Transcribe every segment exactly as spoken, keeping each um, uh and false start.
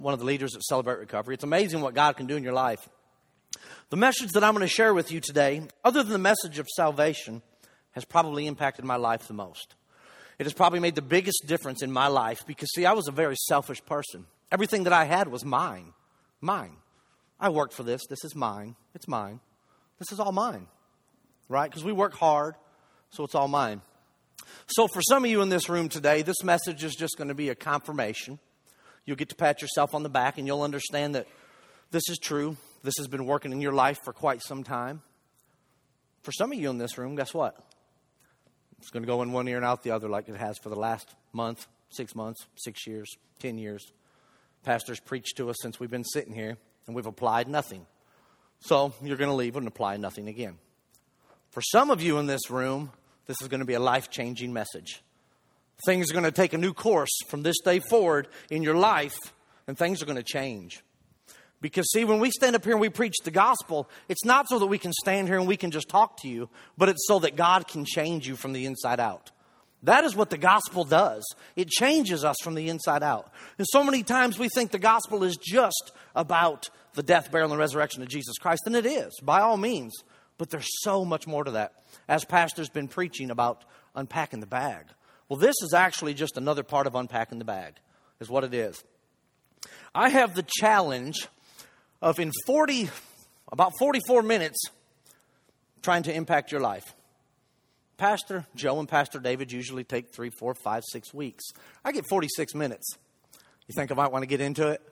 one of the leaders at Celebrate Recovery. It's amazing what God can do in your life. The message that I'm going to share with you today, other than the message of salvation, has probably impacted my life the most. It has probably made the biggest difference in my life because, see, I was a very selfish person. Everything that I had was mine. Mine. I worked for this. This is mine. It's mine. This is all mine. Right? Because we work hard, so it's all mine. So for some of you in this room today, this message is just going to be a confirmation. You'll get to pat yourself on the back and you'll understand that this is true. This has been working in your life for quite some time. For some of you in this room, guess what? It's going to go in one ear and out the other like it has for the last month, six months, six years, ten years. Pastors preached to us since we've been sitting here and we've applied nothing. So you're going to leave and apply nothing again. For some of you in this room, this is going to be a life-changing message. Things are going to take a new course from this day forward in your life, and things are going to change. Because, see, when we stand up here and we preach the gospel, it's not so that we can stand here and we can just talk to you, but it's so that God can change you from the inside out. That is what the gospel does. It changes us from the inside out. And so many times we think the gospel is just about the death, burial, and resurrection of Jesus Christ, and it is, by all means. But there's so much more to that. As Pastor's been preaching about unpacking the bag. Well, this is actually just another part of unpacking the bag, is what it is. I have the challenge of in forty, about forty-four minutes, trying to impact your life. Pastor Joe and Pastor David usually take three, four, five, six weeks. I get forty-six minutes. You think I might want to get into it?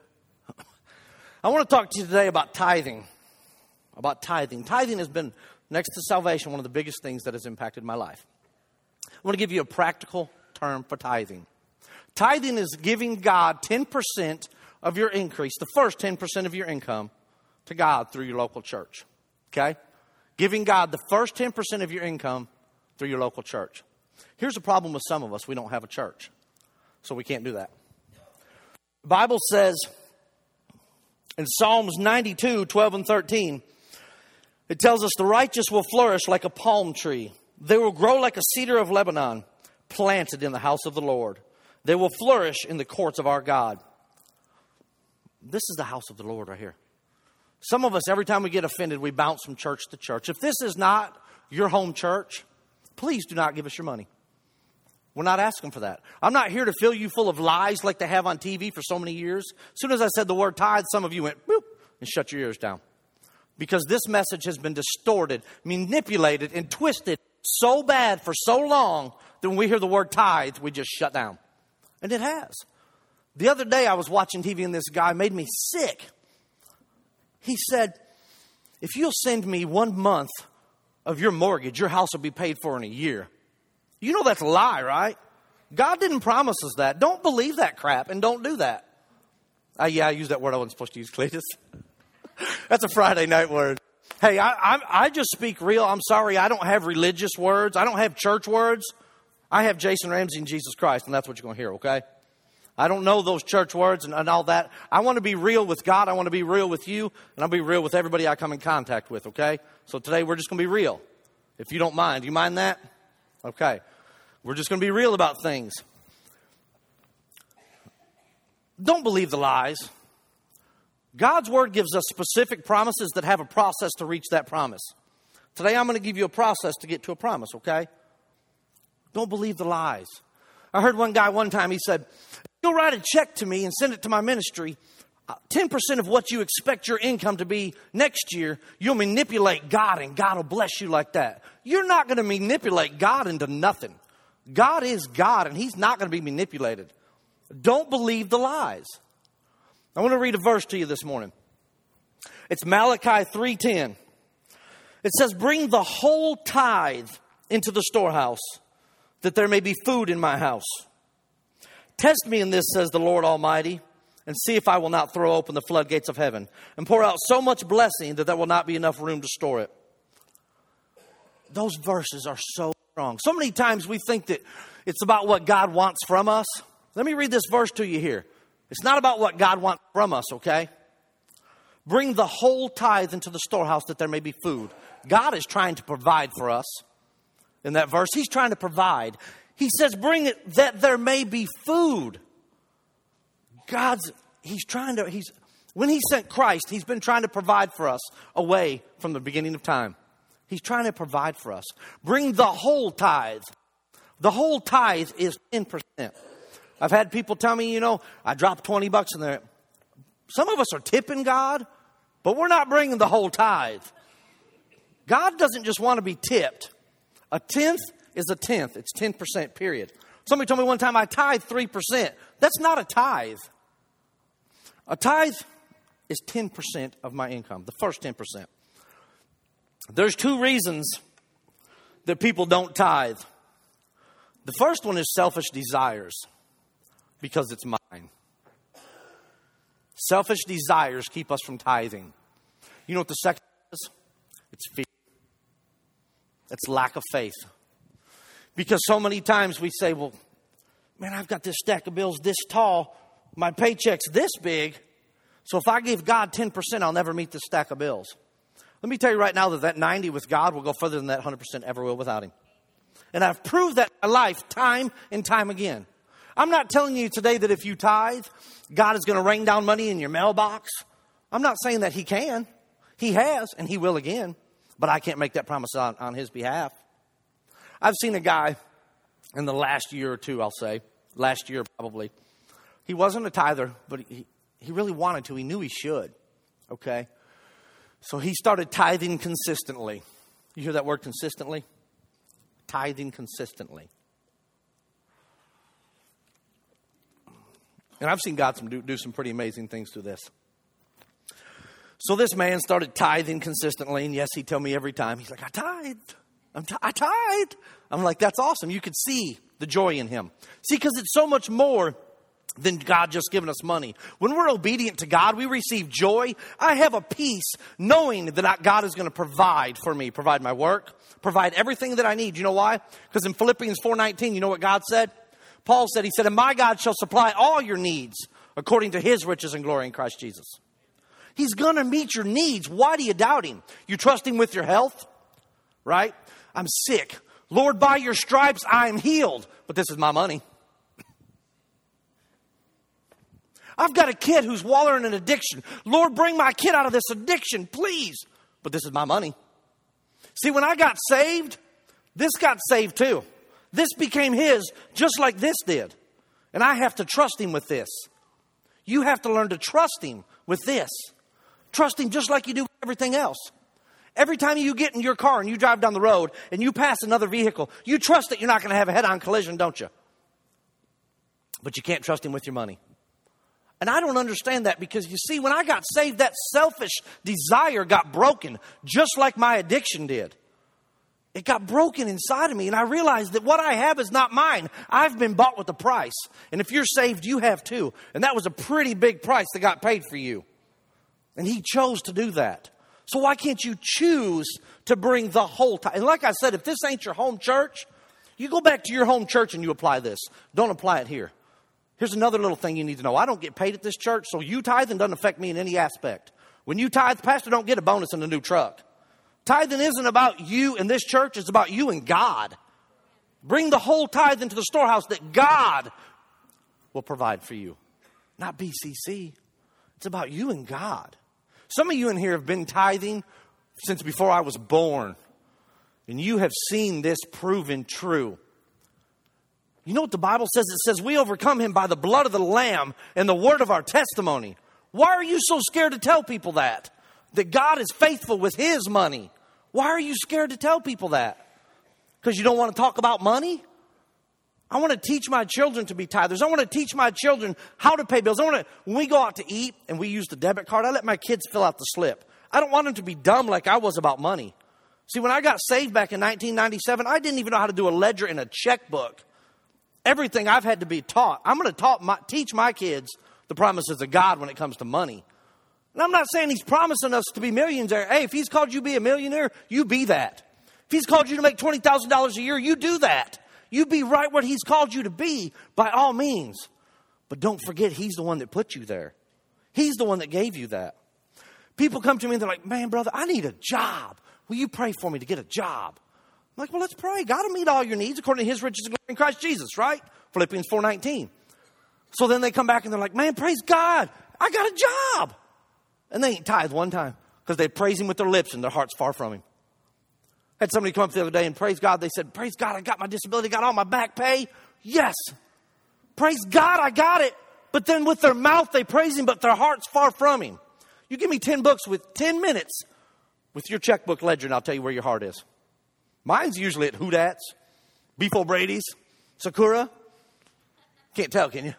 I want to talk to you today about tithing. About tithing. Tithing has been, next to salvation, one of the biggest things that has impacted my life. I want to give you a practical term for tithing. Tithing is giving God ten percent of your increase, the first ten percent of your income, to God through your local church. Okay? Giving God the first ten percent of your income through your local church. Here's the problem with some of us. We don't have a church. So we can't do that. The Bible says in Psalms ninety-two, twelve and thirteen, it tells us the righteous will flourish like a palm tree. They will grow like a cedar of Lebanon, planted in the house of the Lord. They will flourish in the courts of our God. This is the house of the Lord right here. Some of us, every time we get offended, we bounce from church to church. If this is not your home church, please do not give us your money. We're not asking for that. I'm not here to fill you full of lies like they have on T V for so many years. As soon as I said the word tithe, some of you went, boop, and shut your ears down. Because this message has been distorted, manipulated, and twisted so bad for so long that when we hear the word tithe, we just shut down. And it has. The other day I was watching T V and this guy made me sick. He said, if you'll send me one month of your mortgage, your house will be paid for in a year. You know that's a lie, right? God didn't promise us that. Don't believe that crap and don't do that. Uh, yeah, I used that word I wasn't supposed to use, Cletus. That's a Friday night word. Hey, I, I, I just speak real. I'm sorry, I don't have religious words. I don't have church words. I have Jason Ramsey and Jesus Christ, and that's what you're going to hear, okay? I don't know those church words and, and all that. I want to be real with God. I want to be real with you, and I'll be real with everybody I come in contact with, okay? So today we're just going to be real, if you don't mind. Do you mind that? Okay. We're just going to be real about things. Don't believe the lies. God's word gives us specific promises that have a process to reach that promise. Today I'm going to give you a process to get to a promise, okay? Don't believe the lies. I heard one guy one time, he said, you'll write a check to me and send it to my ministry. Uh, ten percent of what you expect your income to be next year, you'll manipulate God and God will bless you like that. You're not going to manipulate God into nothing. God is God and he's not going to be manipulated. Don't believe the lies. I want to read a verse to you this morning. It's Malachi three ten. It says, bring the whole tithe into the storehouse, that there may be food in my house. Test me in this, says the Lord Almighty, and see if I will not throw open the floodgates of heaven and pour out so much blessing that there will not be enough room to store it. Those verses are so strong. So many times we think that it's about what God wants from us. Let me read this verse to you here. It's not about what God wants from us, okay? Bring the whole tithe into the storehouse that there may be food. God is trying to provide for us. In that verse, he's trying to provide. He says, bring it that there may be food. God's he's trying to, he's, when he sent Christ, he's been trying to provide for us a way from the beginning of time. He's trying to provide for us. Bring the whole tithe. The whole tithe is ten percent. I've had people tell me, you know, I dropped twenty bucks in there. Some of us are tipping God, but we're not bringing the whole tithe. God doesn't just want to be tipped. A tenth is a tenth. It's ten percent, period. Somebody told me one time I tithe three percent. That's not a tithe. A tithe is ten percent of my income, the first ten percent. There's two reasons that people don't tithe. The first one is selfish desires, because it's mine. Selfish desires keep us from tithing. You know what the second is? It's fear. It's lack of faith. Because so many times we say, well, man, I've got this stack of bills this tall. My paycheck's this big. So if I give God ten percent, I'll never meet this stack of bills. Let me tell you right now that that ninety with God will go further than that one hundred percent ever will without him. And I've proved that in my life time and time again. I'm not telling you today that if you tithe, God is going to rain down money in your mailbox. I'm not saying that he can. He has, and he will again. But I can't make that promise on, on his behalf. I've seen a guy in the last year or two, I'll say. Last year probably. He wasn't a tither, but he, he really wanted to. He knew he should. Okay? So he started tithing consistently. You hear that word consistently? Tithing consistently. And I've seen God some do, do some pretty amazing things through this. So this man started tithing consistently. And yes, he'd tell me every time. He's like, I tithed. I'm t- I tithed. I'm like, that's awesome. You could see the joy in him. See, because it's so much more than God just giving us money. When we're obedient to God, we receive joy. I have a peace knowing that God is going to provide for me, provide my work, provide everything that I need. You know why? Because in Philippians four nineteen, you know what God said? Paul said, he said, and my God shall supply all your needs according to his riches and glory in Christ Jesus. He's going to meet your needs. Why do you doubt him? You trust him with your health, right? I'm sick. Lord, by your stripes, I am healed. But this is my money. I've got a kid who's wallowing in addiction. Lord, bring my kid out of this addiction, please. But this is my money. See, when I got saved, this got saved too. This became his just like this did. And I have to trust him with this. You have to learn to trust him with this. Trust him just like you do with everything else. Every time you get in your car and you drive down the road and you pass another vehicle, you trust that you're not going to have a head-on collision, don't you? But you can't trust him with your money. And I don't understand that because, you see, when I got saved, that selfish desire got broken, just like my addiction did. It got broken inside of me, and I realized that what I have is not mine. I've been bought with a price. And if you're saved, you have too. And that was a pretty big price that got paid for you. And he chose to do that. So why can't you choose to bring the whole time? And like I said, if this ain't your home church, you go back to your home church and you apply this. Don't apply it here. Here's another little thing you need to know. I don't get paid at this church, so you tithing doesn't affect me in any aspect. When you tithe, pastor don't get a bonus in a new truck. Tithing isn't about you and this church. It's about you and God. Bring the whole tithe into the storehouse that God will provide for you. Not B C C. It's about you and God. Some of you in here have been tithing since before I was born. And you have seen this proven true. You know what the Bible says? It says we overcome him by the blood of the Lamb and the word of our testimony. Why are you so scared to tell people that? That God is faithful with his money. Why are you scared to tell people that? Because you don't want to talk about money? I want to teach my children to be tithers. I want to teach my children how to pay bills. I want to, when we go out to eat and we use the debit card, I let my kids fill out the slip. I don't want them to be dumb like I was about money. See, when I got saved back in nineteen ninety-seven, I didn't even know how to do a ledger in a checkbook. Everything I've had to be taught. I'm going to taught my, teach my kids the promises of God when it comes to money. And I'm not saying he's promising us to be millionaires. Hey, if he's called you to be a millionaire, you be that. If he's called you to make twenty thousand dollars a year, you do that. You be right where he's called you to be by all means. But don't forget, he's the one that put you there. He's the one that gave you that. People come to me and they're like, man, brother, I need a job. Will you pray for me to get a job? I'm like, well, let's pray. God will meet all your needs according to his riches and glory in Christ Jesus, right? Philippians four nineteen. So then they come back and they're like, man, praise God. I got a job. And they ain't tithed one time because they praise him with their lips and their heart's far from him. I had somebody come up the other day and praise God. They said, praise God, I got my disability, got all my back pay. Yes. Praise God, I got it. But then with their mouth, they praise him, but their heart's far from him. You give me ten books with ten minutes with your checkbook ledger, and I'll tell you where your heart is. Mine's usually at Houdat's, Beef O'Brady's, Sakura. Can't tell, can you?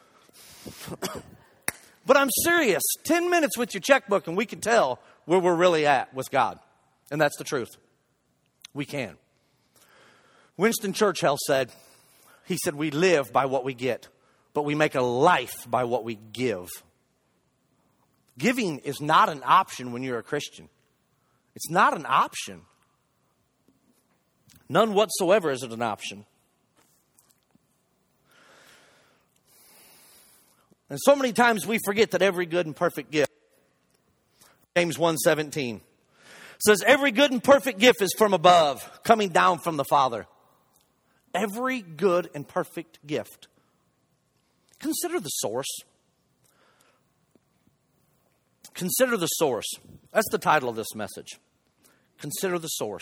But I'm serious. Ten minutes with your checkbook, and we can tell where we're really at with God. And that's the truth. We can. Winston Churchill said, he said, we live by what we get, but we make a life by what we give. Giving is not an option when you're a Christian. It's not an option. None whatsoever is it an option. And so many times we forget that every good and perfect gift, James one seventeen, says every good and perfect gift is from above, coming down from the Father. Every good and perfect gift. Consider the source. Consider the source. That's the title of this message. Consider the source.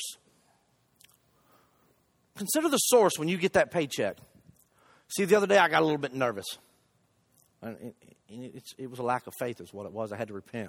Consider the source when you get that paycheck. See, the other day I got a little bit nervous. It, it, it was a lack of faith is what it was. I had to repent.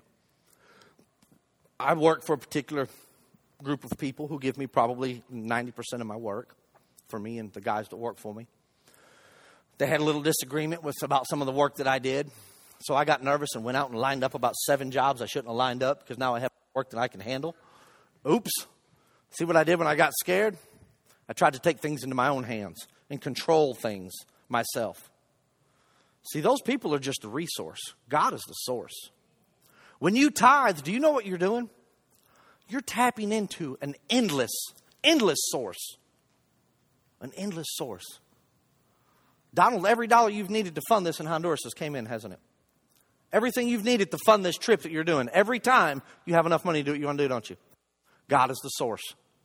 I work for a particular group of people who give me probably ninety percent of my work for me and the guys that work for me. They had a little disagreement with about some of the work that I did. So I got nervous and went out and lined up about seven jobs I shouldn't have lined up because now I have work that I can handle. Oops. See what I did when I got scared? I tried to take things into my own hands and control things myself. See, those people are just a resource. God is the source. When you tithe, do you know what you're doing? You're tapping into an endless, endless source. An endless source. Donald, every dollar you've needed to fund this in Honduras has came in, hasn't it? Everything you've needed to fund this trip that you're doing, every time you have enough money to do what you want to do, don't you? God is the source.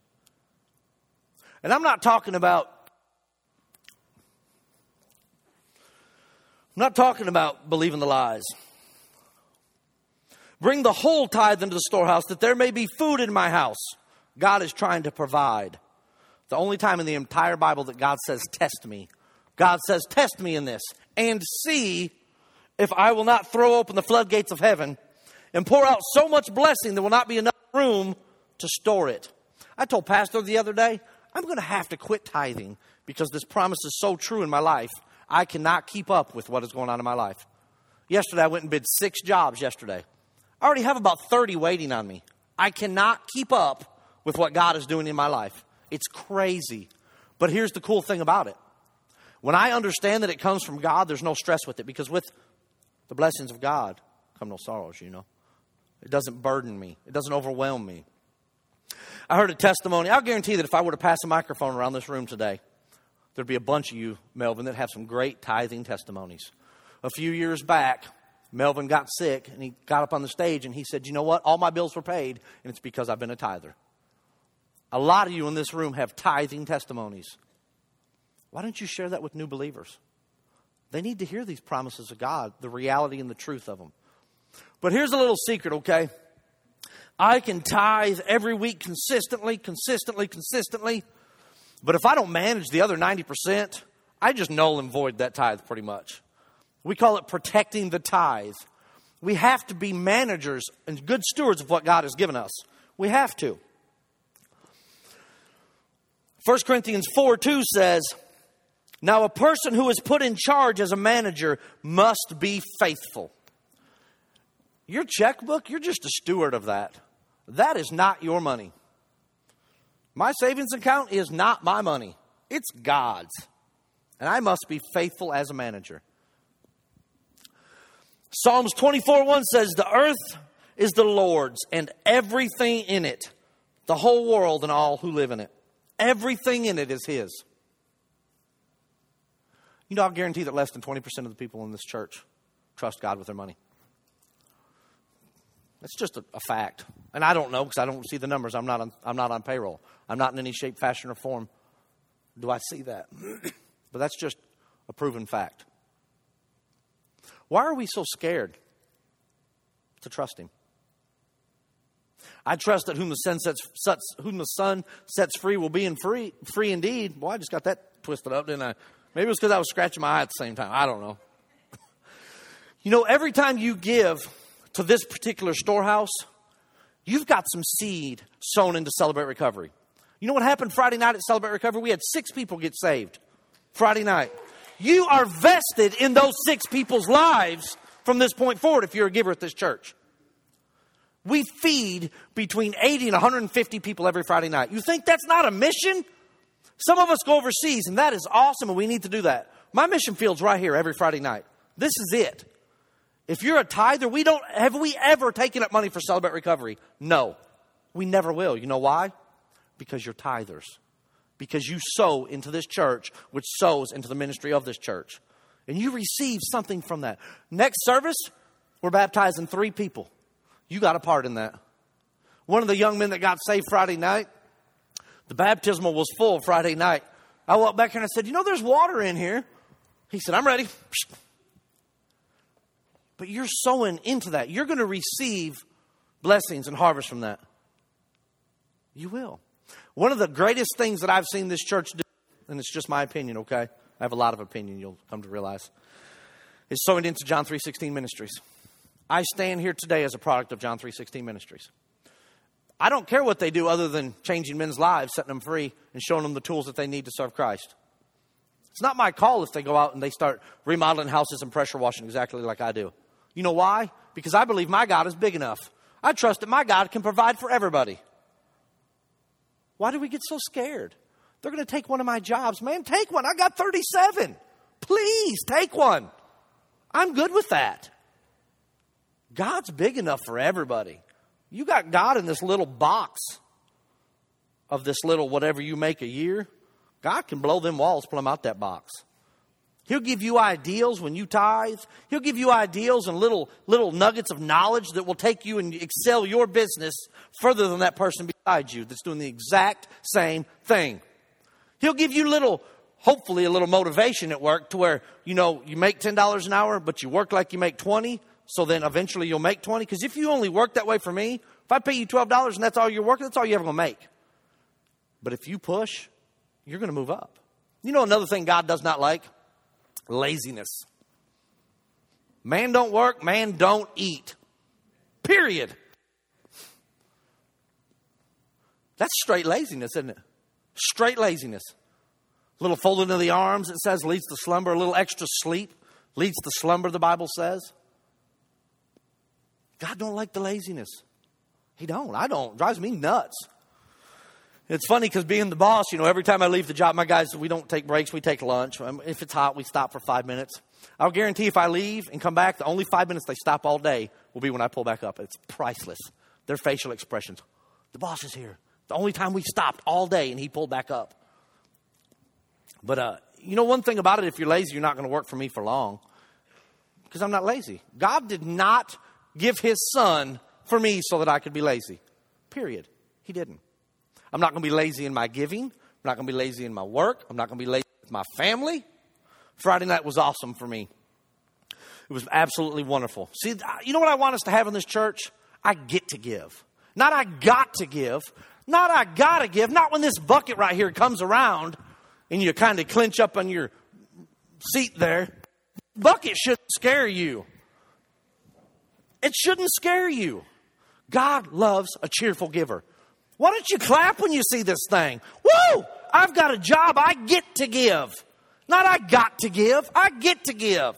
And I'm not talking about, I'm not talking about believing the lies. Bring the whole tithe into the storehouse that there may be food in my house. God is trying to provide. The only time in the entire Bible that God says, test me. God says, test me in this and see if I will not throw open the floodgates of heaven and pour out so much blessing there will not be enough room to store it. I told Pastor the other day, I'm going to have to quit tithing because this promise is so true in my life. I cannot keep up with what is going on in my life. Yesterday, I went and bid six jobs yesterday. I already have about thirty waiting on me. I cannot keep up with what God is doing in my life. It's crazy. But here's the cool thing about it. When I understand that it comes from God, there's no stress with it because with the blessings of God come no sorrows, you know. It doesn't burden me. It doesn't overwhelm me. I heard a testimony. I'll guarantee that if I were to pass a microphone around this room today, there'd be a bunch of you, Melvin, that have some great tithing testimonies. A few years back, Melvin got sick and he got up on the stage and he said, you know what? All my bills were paid and it's because I've been a tither. A lot of you in this room have tithing testimonies. Why don't you share that with new believers? They need to hear these promises of God, the reality and the truth of them. But here's a little secret, okay? I can tithe every week consistently, consistently, consistently. But if I don't manage the other ninety percent, I just null and void that tithe pretty much. We call it protecting the tithe. We have to be managers and good stewards of what God has given us. We have to. First Corinthians four two says, now a person who is put in charge as a manager must be faithful. Your checkbook, you're just a steward of that. That is not your money. My savings account is not my money. It's God's. And I must be faithful as a manager. Psalms twenty-four one says, the earth is the Lord's and everything in it, the whole world and all who live in it. Everything in it is His. You know, I'll guarantee that less than twenty percent of the people in this church trust God with their money. That's just a, a fact. And I don't know because I don't see the numbers. I'm not on, I'm not on payroll. I'm not in any shape, fashion, or form. Do I see that? But that's just a proven fact. Why are we so scared To trust him. I trust that whom the Son sets, sets, whom the Son sets free will be in free, free indeed. Boy, I just got that twisted up, didn't I? Maybe it was because I was scratching my eye at the same time. I don't know. You know, every time you give to this particular storehouse, you've got some seed sown into Celebrate Recovery. You know what happened Friday night at Celebrate Recovery? We had six people get saved Friday night. You are vested in those six people's lives from this point forward if you're a giver at this church. We feed between eighty and one hundred fifty people every Friday night. You think that's not a mission? Some of us go overseas, and that is awesome, and we need to do that. My mission field's right here every Friday night. This is it. If you're a tither, we don't, have we ever taken up money for Celebrate Recovery? No, we never will. You know why? Because you're tithers. Because you sow into this church, which sows into the ministry of this church. And you receive something from that. Next service, we're baptizing three people. You got a part in that. One of the young men that got saved Friday night, the baptismal was full Friday night. I walked back here and I said, you know, there's water in here. He said, I'm ready. But you're sowing into that. You're going to receive blessings and harvest from that. You will. One of the greatest things that I've seen this church do, and it's just my opinion, okay? I have a lot of opinion, you'll come to realize, is sowing into John three sixteen Ministries. I stand here today as a product of John three sixteen Ministries. I don't care what they do other than changing men's lives, setting them free, and showing them the tools that they need to serve Christ. It's not my call if they go out and they start remodeling houses and pressure washing exactly like I do. You know why? Because I believe my God is big enough. I trust that my God can provide for everybody. Why do we get so scared? They're going to take one of my jobs. Man, take one. I got thirty-seven. Please, take one. I'm good with that. God's big enough for everybody. You got God in this little box of this little whatever you make a year. God can blow them walls, pull them out that box. He'll give you ideals when you tithe. He'll give you ideals and little little nuggets of knowledge that will take you and excel your business further than that person beside you that's doing the exact same thing. He'll give you little, hopefully a little motivation at work to where, you know, you make ten dollars an hour, but you work like you make twenty, so then eventually you'll make twenty. Because if you only work that way for me, if I pay you twelve dollars and that's all you're working, that's all you're ever going to make. But if you push, you're going to move up. You know another thing God does not like? Laziness. Man don't work, man don't eat. Period. That's straight laziness, isn't it? Straight laziness. A little folding of the arms, it says, leads to slumber. A little extra sleep leads to slumber, the Bible says. God don't like the laziness. He don't. I don't. It drives me nuts. It's funny because being the boss, you know, every time I leave the job, my guys, we don't take breaks, we take lunch. If it's hot, we stop for five minutes. I'll guarantee if I leave and come back, the only five minutes they stop all day will be when I pull back up. It's priceless. Their facial expressions. The boss is here. The only time we stopped all day and he pulled back up. But, uh, you know, one thing about it, if you're lazy, you're not going to work for me for long. Because I'm not lazy. God did not give his son for me so that I could be lazy. Period. He didn't. I'm not going to be lazy in my giving. I'm not going to be lazy in my work. I'm not going to be lazy with my family. Friday night was awesome for me. It was absolutely wonderful. See, you know what I want us to have in this church? I get to give. Not I got to give. Not I got to give. Not when this bucket right here comes around and you kind of clinch up on your seat there. Bucket shouldn't scare you. It shouldn't scare you. God loves a cheerful giver. Why don't you clap when you see this thing? Woo! I've got a job. I get to give. Not I got to give. I get to give.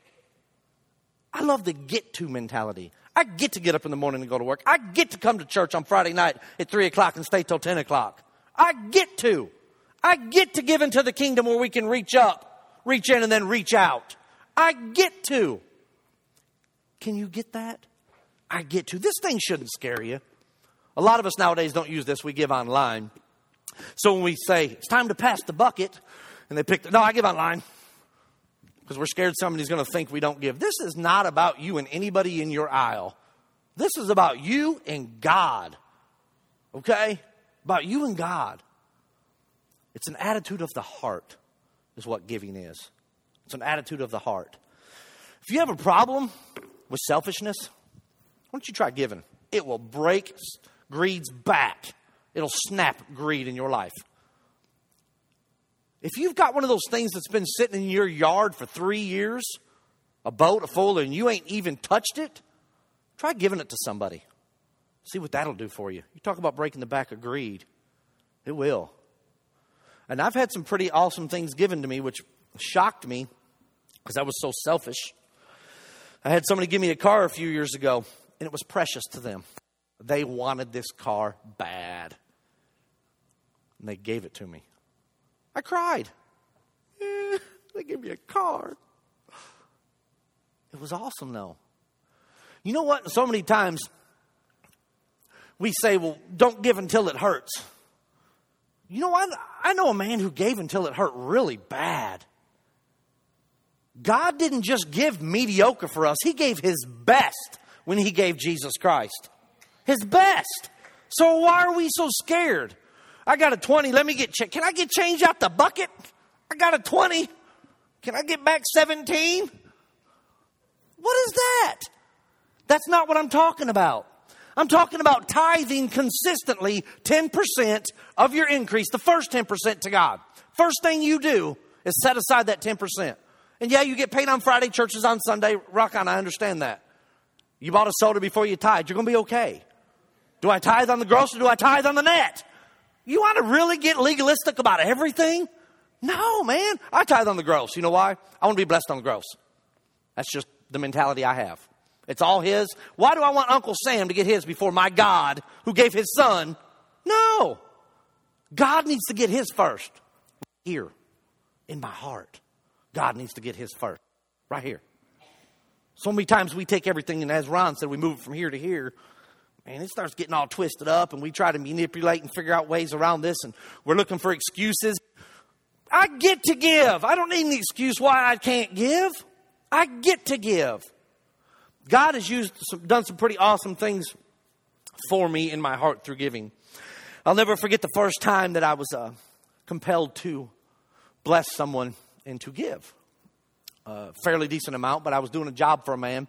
I love the get to mentality. I get to get up in the morning and go to work. I get to come to church on Friday night at three o'clock and stay till ten o'clock. I get to. I get to give into the kingdom where we can reach up, reach in, and then reach out. I get to. Can you get that? I get to. This thing shouldn't scare you. A lot of us nowadays don't use this. We give online. So when we say, it's time to pass the bucket, and they pick, the, no, I give online. Because we're scared somebody's going to think we don't give. This is not about you and anybody in your aisle. This is about you and God. Okay? About you and God. It's an attitude of the heart is what giving is. It's an attitude of the heart. If you have a problem with selfishness, don't you try giving? It will break greed's back. It'll snap greed in your life. If you've got one of those things that's been sitting in your yard for three years, a boat, a full, and you ain't even touched it, try giving it to somebody. See what that'll do for you. You talk about breaking the back of greed. It will. And I've had some pretty awesome things given to me, which shocked me because I was so selfish. I had somebody give me a car a few years ago, and it was precious to them. They wanted this car bad. And they gave it to me. I cried. Eh, they gave me a car. It was awesome, though. You know what? So many times we say, well, don't give until it hurts. You know what? I know a man who gave until it hurt really bad. God didn't just give mediocre for us. He gave his best when he gave Jesus Christ. His best. So why are we so scared? I got a twenty. Let me get change. Can I get change out the bucket? I got a twenty. Can I get back seventeen? What is that? That's not what I'm talking about. I'm talking about tithing consistently ten percent of your increase, the first ten percent to God. First thing you do is set aside that ten percent. And yeah, you get paid on Friday, churches on Sunday. Rock on, I understand that. You bought a soda before you tithe. You're going to be okay. Do I tithe on the gross or do I tithe on the net? You want to really get legalistic about everything? No, man. I tithe on the gross. You know why? I want to be blessed on the gross. That's just the mentality I have. It's all his. Why do I want Uncle Sam to get his before my God who gave his son? No. God needs to get his first. Here, in my heart. God needs to get his first. Right here. So many times we take everything, and as Ron said, we move it from here to here. And it starts getting all twisted up, and we try to manipulate and figure out ways around this, and we're looking for excuses. I get to give. I don't need any excuse why I can't give. I get to give. God has used some, done some pretty awesome things for me in my heart through giving. I'll never forget the first time that I was uh, compelled to bless someone and to give. A fairly decent amount, but I was doing a job for a man.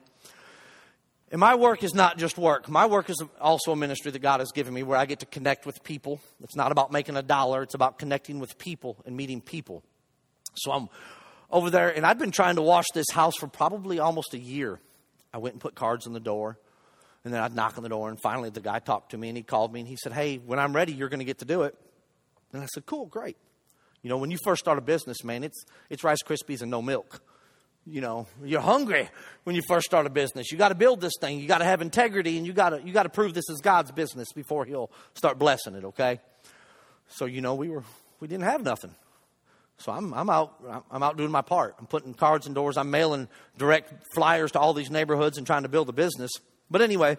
And my work is not just work. My work is also a ministry that God has given me where I get to connect with people. It's not about making a dollar. It's about connecting with people and meeting people. So I'm over there, and I've been trying to wash this house for probably almost a year. I went and put cards on the door, and then I'd knock on the door, and finally the guy talked to me, and he called me, and he said, hey, when I'm ready, you're going to get to do it. And I said, cool, great. You know, when you first start a business, man, it's it's Rice Krispies and no milk. You know, you're hungry when you first start a business. You got to build this thing. You got to have integrity, and you got to you got to prove this is God's business before He'll start blessing it. Okay. So you know, we were we didn't have nothing. So I'm I'm out I'm out doing my part. I'm putting cards in doors. I'm mailing direct flyers to all these neighborhoods and trying to build a business. But anyway,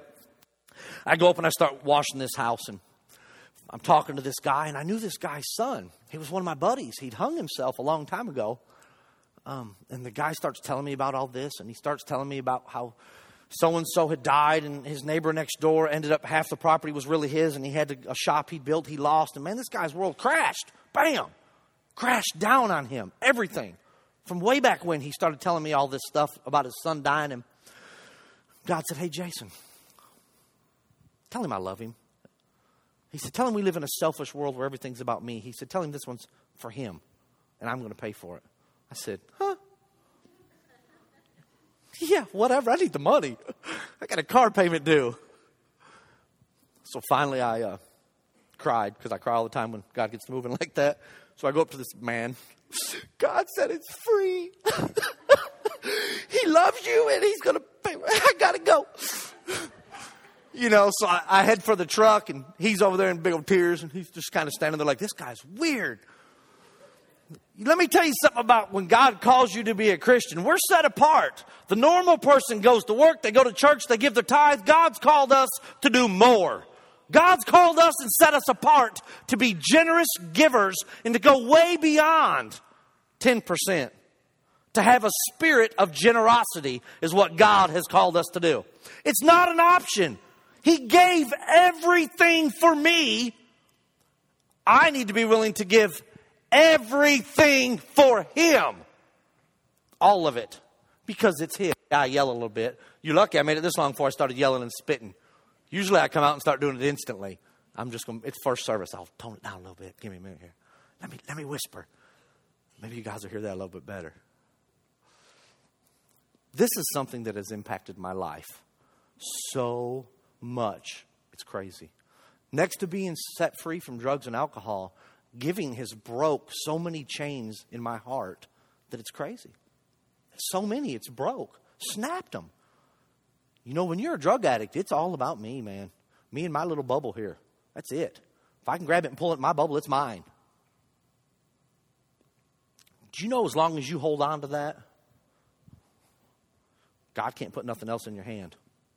I go up and I start washing this house, and I'm talking to this guy, and I knew this guy's son. He was one of my buddies. He'd hung himself a long time ago. Um, and the guy starts telling me about all this, and he starts telling me about how so-and-so had died, and his neighbor next door ended up, half the property was really his, and he had to, a shop he'd built, he lost. And man, this guy's world crashed. Bam! Crashed down on him. Everything. From way back when he started telling me all this stuff about his son dying. And God said, hey, Jason, tell him I love him. He said, tell him we live in a selfish world where everything's about me. He said, tell him this one's for him, and I'm going to pay for it. I said, huh? Yeah, whatever. I need the money. I got a car payment due. So finally I uh, cried, because I cry all the time when God gets moving like that. So I go up to this man. God said it's free. He loves you, and he's going to pay. I got to go. You know, so I, I head for the truck, and he's over there in big old tears, and he's just kind of standing there like, this guy's weird. Let me tell you something about when God calls you to be a Christian. We're set apart. The normal person goes to work, they go to church, they give their tithe. God's called us to do more. God's called us and set us apart to be generous givers and to go way beyond ten percent. To have a spirit of generosity is what God has called us to do. It's not an option. He gave everything for me. I need to be willing to give everything for Him. All of it. Because it's His. I yell a little bit. You're lucky I made it this long before I started yelling and spitting. Usually I come out and start doing it instantly. I'm just going to, it's first service. I'll tone it down a little bit. Give me a minute here. Let me, let me whisper. Maybe you guys will hear that a little bit better. This is something that has impacted my life so much. It's crazy. Next to being set free from drugs and alcohol, giving has broke so many chains in my heart that it's crazy. So many, it's broke. Snapped them. You know, when you're a drug addict, it's all about me, man. Me and my little bubble here. That's it. If I can grab it and pull it in my bubble, it's mine. Do you know as long as you hold on to that, God can't put nothing else in your hand.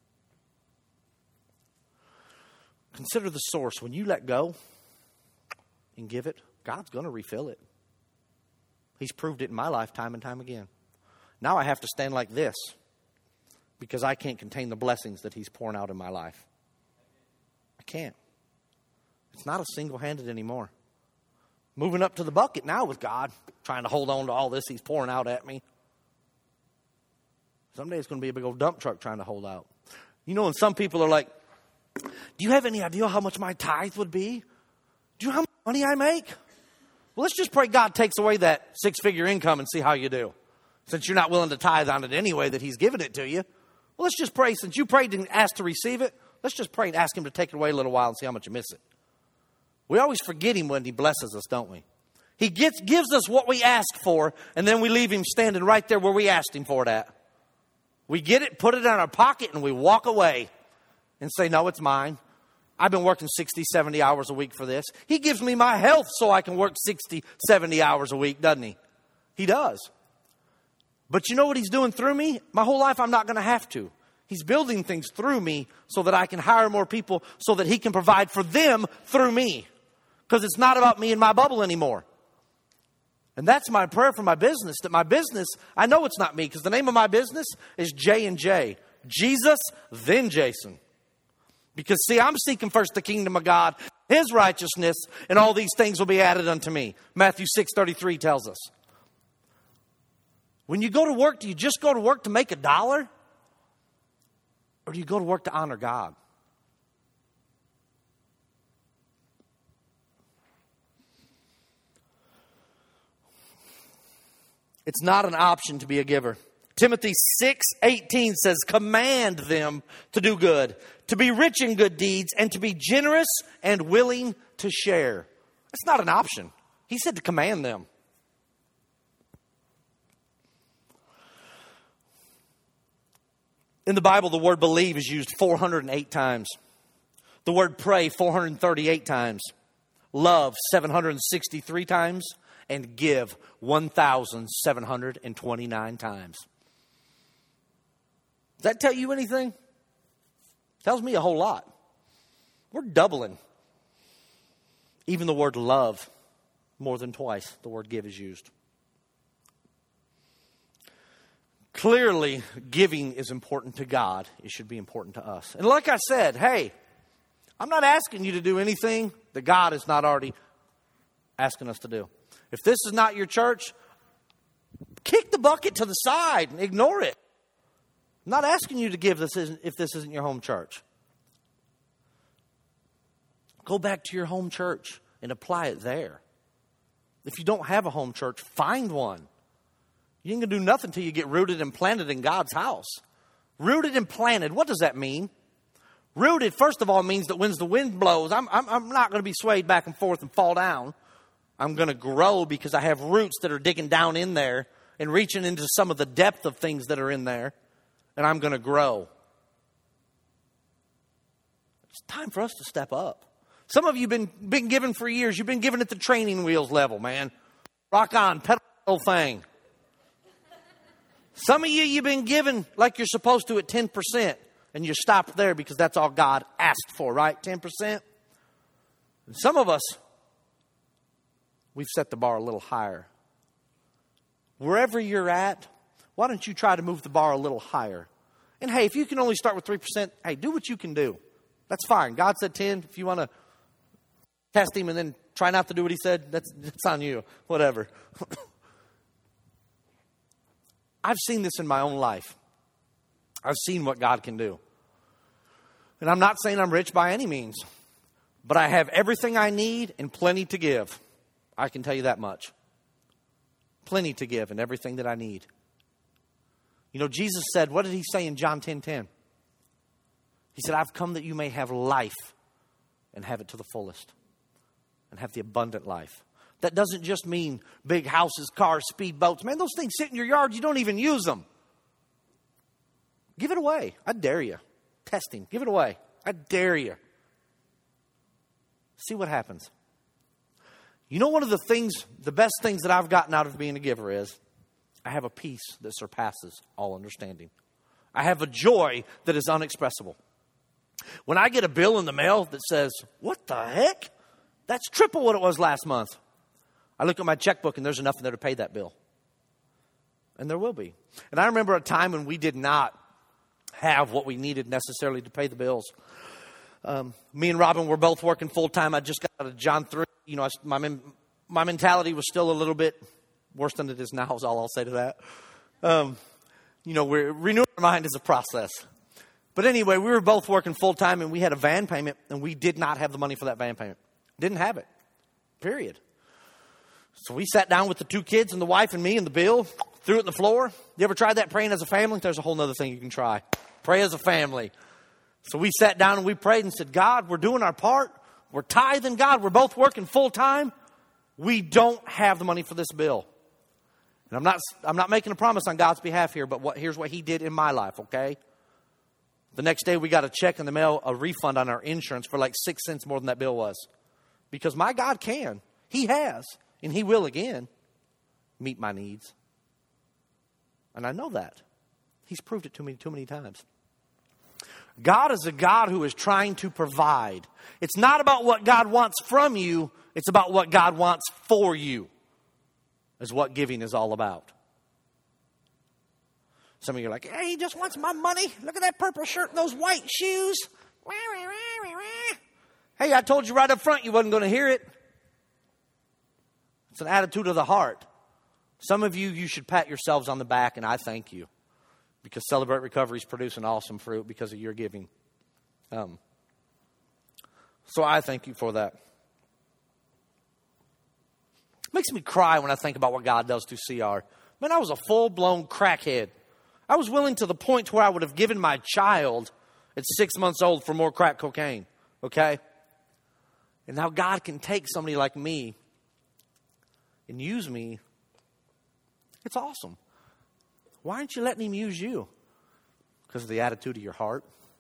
Consider the source. When you let go and give it, God's going to refill it. He's proved it in my life time and time again. Now I have to stand like this because I can't contain the blessings that He's pouring out in my life. I can't. It's not a single-handed anymore. Moving up to the bucket now with God, trying to hold on to all this He's pouring out at me. Someday it's going to be a big old dump truck trying to hold out. You know, and some people are like, do you have any idea how much my tithe would be? Do you know how much money I make? Well, let's just pray God takes away that six-figure income and see how you do. Since you're not willing to tithe on it anyway that He's given it to you. Well, let's just pray. Since you prayed and asked to receive it, let's just pray and ask Him to take it away a little while and see how much you miss it. We always forget Him when He blesses us, don't we? He gets, gives us what we ask for, and then we leave Him standing right there where we asked Him for it at. We get it, put it in our pocket, and we walk away and say, no, it's mine. I've been working sixty, seventy hours a week for this. He gives me my health so I can work sixty, seventy hours a week, doesn't He? He does. But you know what He's doing through me? My whole life I'm not going to have to. He's building things through me so that I can hire more people so that He can provide for them through me. Because it's not about me and my bubble anymore. And that's my prayer for my business, that my business, I know it's not me because the name of my business is J and J. Jesus, then Jason. Because, see, I'm seeking first the kingdom of God, His righteousness, and all these things will be added unto me. Matthew six thirty-three tells us. When you go to work, do you just go to work to make a dollar? Or do you go to work to honor God? It's not an option to be a giver. Timothy six eighteen says, command them to do good, to be rich in good deeds, and to be generous and willing to share. That's not an option. He said to command them. In the Bible, the word believe is used four hundred eight times. The word pray, four hundred thirty-eight times. Love, seven hundred sixty-three times. And give, one thousand seven hundred twenty-nine times. Does that tell you anything? Tells me a whole lot. We're doubling. Even the word love, more than twice the word give is used. Clearly, giving is important to God. It should be important to us. And like I said, hey, I'm not asking you to do anything that God is not already asking us to do. If this is not your church, kick the bucket to the side and ignore it. I'm not asking you to give this isn't, if this isn't your home church. Go back to your home church and apply it there. If you don't have a home church, find one. You ain't going to do nothing until you get rooted and planted in God's house. Rooted and planted, what does that mean? Rooted, first of all, means that when the wind blows, I'm, I'm, I'm not going to be swayed back and forth and fall down. I'm going to grow because I have roots that are digging down in there and reaching into some of the depth of things that are in there. And I'm going to grow. It's time for us to step up. Some of you have been, been given for years. You've been given at the training wheels level, man. Rock on, pedal the whole thing. Some of you, you've been given like you're supposed to at ten percent. And you stopped there because that's all God asked for, right? ten percent. And some of us, we've set the bar a little higher. Wherever you're at, why don't you try to move the bar a little higher? And hey, if you can only start with three percent, hey, do what you can do. That's fine. God said ten. If you want to test Him and then try not to do what He said, that's, that's on you. Whatever. I've seen this in my own life. I've seen what God can do. And I'm not saying I'm rich by any means, but I have everything I need and plenty to give. I can tell you that much. Plenty to give and everything that I need. You know, Jesus said, what did he say in John ten ten? He said, I've come that you may have life and have it to the fullest and have the abundant life. That doesn't just mean big houses, cars, speed boats. Man, those things sit in your yard. You don't even use them. Give it away. I dare you. Testing. Give it away. I dare you. See what happens. You know, one of the things, the best things that I've gotten out of being a giver is I have a peace that surpasses all understanding. I have a joy that is unexpressible. When I get a bill in the mail that says, what the heck? That's triple what it was last month. I look at my checkbook and there's enough in there to pay that bill. And there will be. And I remember a time when we did not have what we needed necessarily to pay the bills. Um, me and Robin were both working full time. I just got out of John three. You know, I, my my mentality was still a little bit worse than it is now, is all I'll say to that. Um, you know, we're, renewing our mind is a process. But anyway, we were both working full time and we had a van payment and we did not have the money for that van payment. Didn't have it. Period. So we sat down with the two kids and the wife and me and the bill, threw it on the floor. You ever tried that praying as a family? There's a whole other thing you can try. Pray as a family. So we sat down and we prayed and said, God, we're doing our part. We're tithing. God, we're both working full time. We don't have the money for this bill. And I'm not, I'm not making a promise on God's behalf here, but what, here's what he did in my life, okay? The next day we got a check in the mail, a refund on our insurance for like six cents more than that bill was. Because my God can. He has. And he will again meet my needs. And I know that. He's proved it to me too many times. God is a God who is trying to provide. It's not about what God wants from you. It's about what God wants for you. Is what giving is all about. Some of you are like, hey, he just wants my money. Look at that purple shirt and those white shoes. Hey, I told you right up front you wasn't going to hear it. It's an attitude of the heart. Some of you, you should pat yourselves on the back, and I thank you. Because Celebrate Recovery is producing awesome fruit because of your giving. Um, so I thank you for that. It makes me cry when I think about what God does to C R. Man, I was a full-blown crackhead. I was willing to the point where I would have given my child at six months old for more crack cocaine. Okay? And now God can take somebody like me and use me. It's awesome. Why aren't you letting him use you? Because of the attitude of your heart.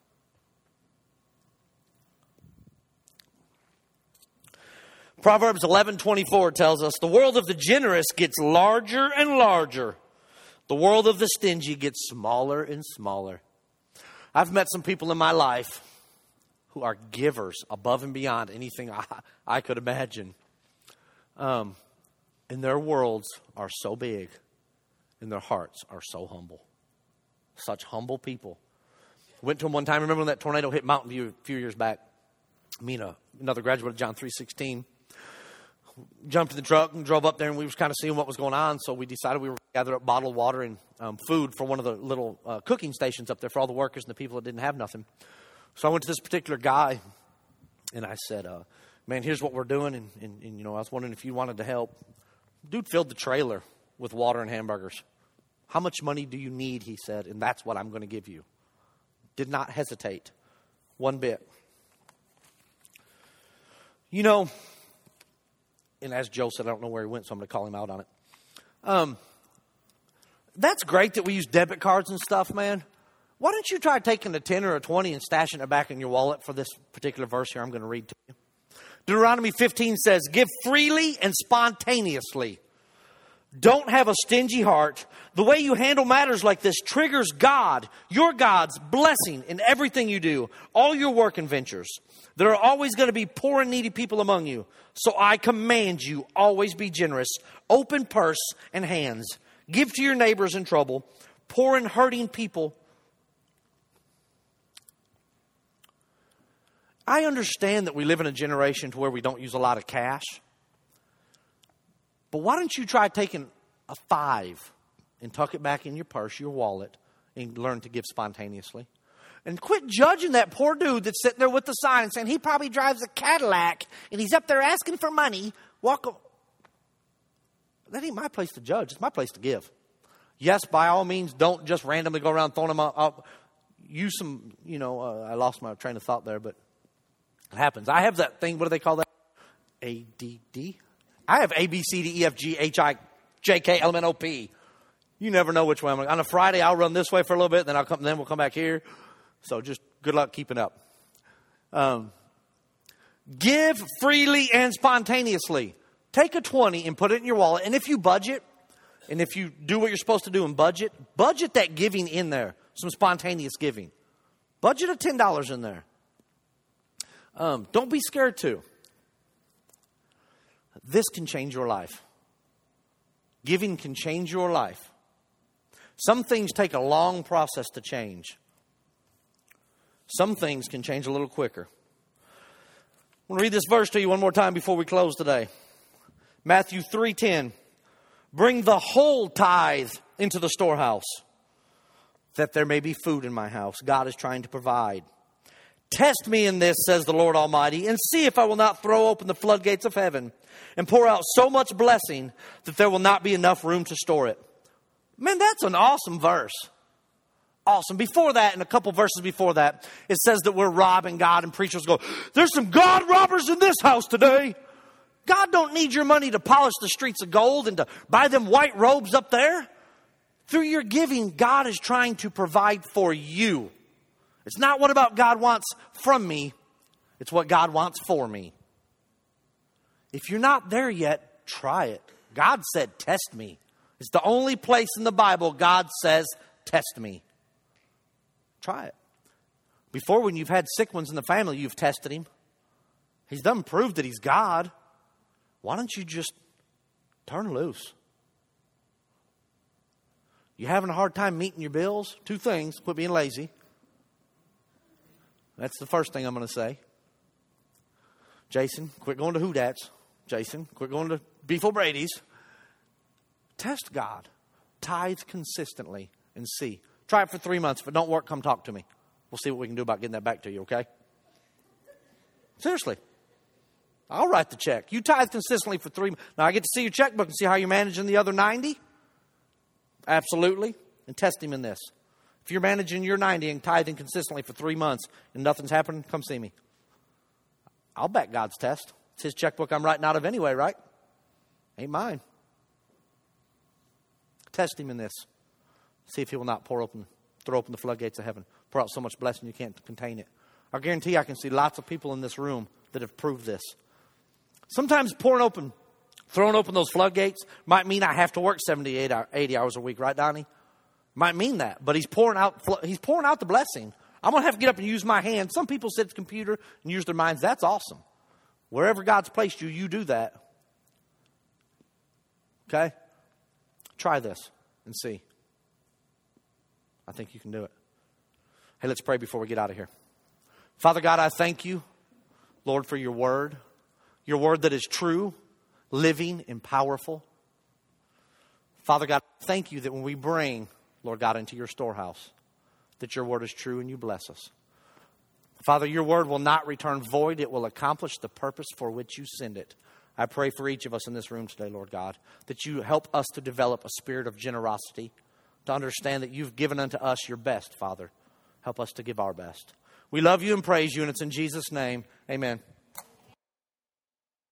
Proverbs eleven twenty-four tells us, the world of the generous gets larger and larger. The world of the stingy gets smaller and smaller. I've met some people in my life who are givers above and beyond anything I, I could imagine. Um, and their worlds are so big and their hearts are so humble. Such humble people. Went to them one time. Remember when that tornado hit Mountain View a few years back? Me and a, another graduate of John three sixteen. Jumped in the truck and drove up there, and we was kind of seeing what was going on. So we decided we were going to gather up bottled water and um, food for one of the little uh, cooking stations up there for all the workers and the people that didn't have nothing. So I went to this particular guy, and I said, uh, man, here's what we're doing. And, and, and, you know, I was wondering if you wanted to help. Dude filled the trailer with water and hamburgers. How much money do you need, he said, and that's what I'm going to give you. Did not hesitate one bit. You know, and as Joe said, I don't know where he went, so I'm going to call him out on it. Um, that's great that we use debit cards and stuff, man. Why don't you try taking a ten or a twenty and stashing it back in your wallet for this particular verse here I'm going to read to you. Deuteronomy fifteen says, give freely and spontaneously. Don't have a stingy heart. The way you handle matters like this triggers God, your God's blessing in everything you do, all your work and ventures. There are always going to be poor and needy people among you. So I command you, always be generous. Open purse and hands. Give to your neighbors in trouble. Poor and hurting people. I understand that we live in a generation to where we don't use a lot of cash. But why don't you try taking a five and tuck it back in your purse, your wallet, and learn to give spontaneously. And quit judging that poor dude that's sitting there with the sign and saying he probably drives a Cadillac and he's up there asking for money. Walk. O- that ain't my place to judge. It's my place to give. Yes, by all means, don't just randomly go around throwing them up. up. Use some, you know, uh, I lost my train of thought there, but it happens. I have that thing, what do they call that? A D D? I have A, B, C, D, E, F, G, H, I, J, K, L, M, N, O, P. You never know which way I'm going. On a Friday, I'll run this way for a little bit, then I'll come. Then we'll come back here. So just good luck keeping up. Um, give freely and spontaneously. Take a twenty and put it in your wallet. And if you budget, and if you do what you're supposed to do and budget, budget that giving in there. Some spontaneous giving. Budget of ten dollars in there. Um, don't be scared to. This can change your life. Giving can change your life. Some things take a long process to change. Some things can change a little quicker. I want to read this verse to you one more time before we close today. Matthew three ten. Bring the whole tithe into the storehouse, that there may be food in my house. God is trying to provide. Test me in this, says the Lord Almighty, and see if I will not throw open the floodgates of heaven and pour out so much blessing that there will not be enough room to store it. Man, that's an awesome verse. Awesome. Before that, and a couple verses before that, it says that we're robbing God, and preachers go, there's some God robbers in this house today. God don't need your money to polish the streets of gold and to buy them white robes up there. Through your giving, God is trying to provide for you. It's not what about God wants from me. It's what God wants for me. If you're not there yet, try it. God said, test me. It's the only place in the Bible God says, test me. Try it. Before, when you've had sick ones in the family, you've tested him. He's done proved that he's God. Why don't you just turn loose? You having a hard time meeting your bills? Two things. Quit being lazy. That's the first thing I'm going to say. Jason, quit going to Who-Dats. Jason, quit going to Beef O'Brady's. Test God. Tithe consistently and see. Try it for three months. If it don't work, come talk to me. We'll see what we can do about getting that back to you, okay? Seriously. I'll write the check. You tithe consistently for three months. Now, I get to see your checkbook and see how you're managing the other ninety. Absolutely. And test him in this. If you're managing your ninety and tithing consistently for three months and nothing's happening, come see me. I'll back God's test. It's his checkbook I'm writing out of anyway, right? Ain't mine. Test him in this. See if he will not pour open, throw open the floodgates of heaven. Pour out so much blessing you can't contain it. I guarantee I can see lots of people in this room that have proved this. Sometimes pouring open, throwing open those floodgates might mean I have to work seventy-eight, eighty hours a week, right, Donnie? Might mean that, but he's pouring out, he's pouring out the blessing. I'm going to have to get up and use my hands. Some people sit at the computer and use their minds. That's awesome. Wherever God's placed you, you do that. Okay? Try this and see. I think you can do it. Hey, let's pray before we get out of here. Father God, I thank you, Lord, for your word. Your word that is true, living, and powerful. Father God, thank you that when we bring, Lord God, into your storehouse, that your word is true and you bless us. Father, your word will not return void. It will accomplish the purpose for which you send it. I pray for each of us in this room today, Lord God, that you help us to develop a spirit of generosity, to understand that you've given unto us your best, Father. Help us to give our best. We love you and praise you, and it's in Jesus' name. Amen.